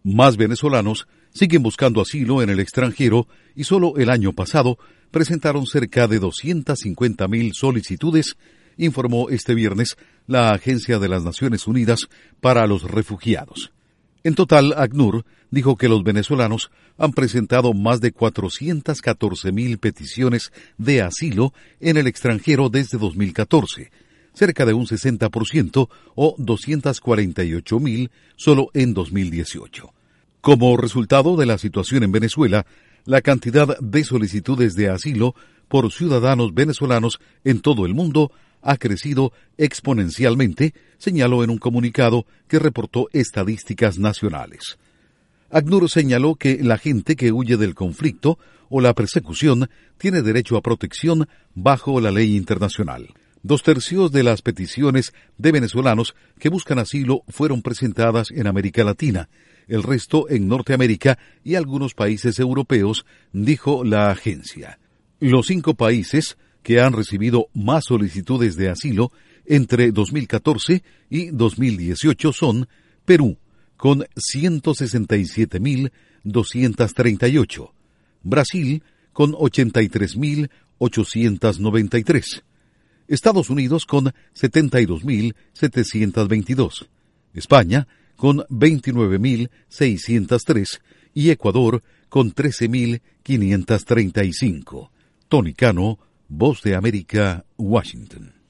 Más venezolanos siguen buscando asilo en el extranjero y solo el año pasado presentaron cerca de 250,000 solicitudes, informó este viernes la Agencia de las Naciones Unidas para los Refugiados. En total, ACNUR dijo que los venezolanos han presentado más de 414,000 peticiones de asilo en el extranjero desde 2014, cerca de un 60% o 248,000 solo en 2018. Como resultado de la situación en Venezuela, la cantidad de solicitudes de asilo por ciudadanos venezolanos en todo el mundo ha crecido exponencialmente, señaló en un comunicado que reportó estadísticas nacionales. ACNUR señaló que la gente que huye del conflicto o la persecución tiene derecho a protección bajo la ley internacional. 2/3 de las peticiones de venezolanos que buscan asilo fueron presentadas en América Latina, el resto en Norteamérica y algunos países europeos, dijo la agencia. Los 5 países que han recibido más solicitudes de asilo entre 2014 y 2018 son Perú, con 167,238, Brasil, con 83,893, Estados Unidos, con 72,722, España, con 29,603 y Ecuador, con 13,535. Tony Cano, Voz de América, Washington.